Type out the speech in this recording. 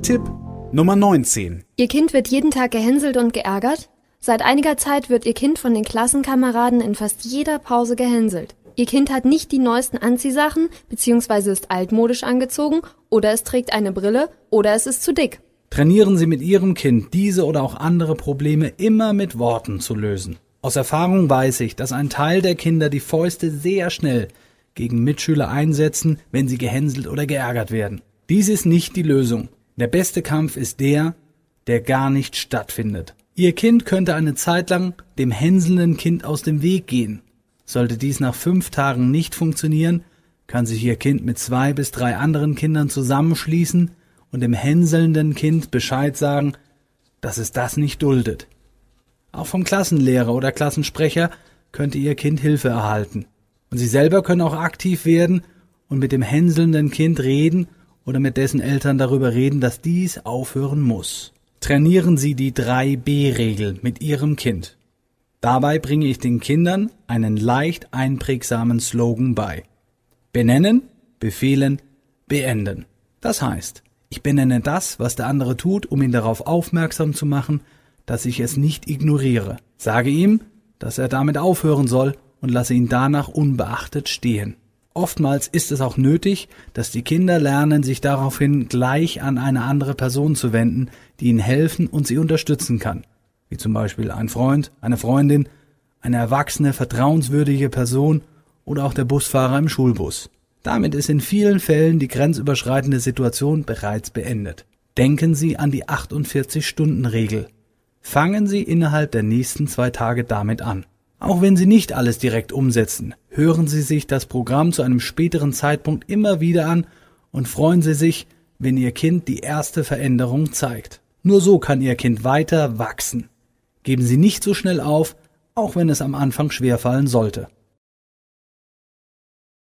Tipp Nummer 19. Ihr Kind wird jeden Tag gehänselt und geärgert? Seit einiger Zeit wird Ihr Kind von den Klassenkameraden in fast jeder Pause gehänselt. Ihr Kind hat nicht die neuesten Anziehsachen, bzw. ist altmodisch angezogen, oder es trägt eine Brille, oder es ist zu dick. Trainieren Sie mit Ihrem Kind, diese oder auch andere Probleme immer mit Worten zu lösen. Aus Erfahrung weiß ich, dass ein Teil der Kinder die Fäuste sehr schnell gegen Mitschüler einsetzen, wenn sie gehänselt oder geärgert werden. Dies ist nicht die Lösung. Der beste Kampf ist der gar nicht stattfindet. Ihr Kind könnte eine Zeit lang dem hänselnden Kind aus dem Weg gehen. Sollte dies nach 5 Tagen nicht funktionieren, kann sich Ihr Kind mit 2 bis 3 anderen Kindern zusammenschließen und dem hänselnden Kind Bescheid sagen, dass es das nicht duldet. Auch vom Klassenlehrer oder Klassensprecher könnte Ihr Kind Hilfe erhalten. Und Sie selber können auch aktiv werden und mit dem hänselnden Kind reden oder mit dessen Eltern darüber reden, dass dies aufhören muss. Trainieren Sie die 3B-Regel mit Ihrem Kind. Dabei bringe ich den Kindern einen leicht einprägsamen Slogan bei. Benennen, befehlen, beenden. Das heißt, ich benenne das, was der andere tut, um ihn darauf aufmerksam zu machen, dass ich es nicht ignoriere. Sage ihm, dass er damit aufhören soll und lasse ihn danach unbeachtet stehen. Oftmals ist es auch nötig, dass die Kinder lernen, sich daraufhin gleich an eine andere Person zu wenden, die ihnen helfen und sie unterstützen kann. Wie zum Beispiel ein Freund, eine Freundin, eine erwachsene, vertrauenswürdige Person oder auch der Busfahrer im Schulbus. Damit ist in vielen Fällen die grenzüberschreitende Situation bereits beendet. Denken Sie an die 48-Stunden-Regel. Fangen Sie innerhalb der nächsten 2 Tage damit an. Auch wenn Sie nicht alles direkt umsetzen, hören Sie sich das Programm zu einem späteren Zeitpunkt immer wieder an und freuen Sie sich, wenn Ihr Kind die erste Veränderung zeigt. Nur so kann Ihr Kind weiter wachsen. Geben Sie nicht so schnell auf, auch wenn es am Anfang schwerfallen sollte.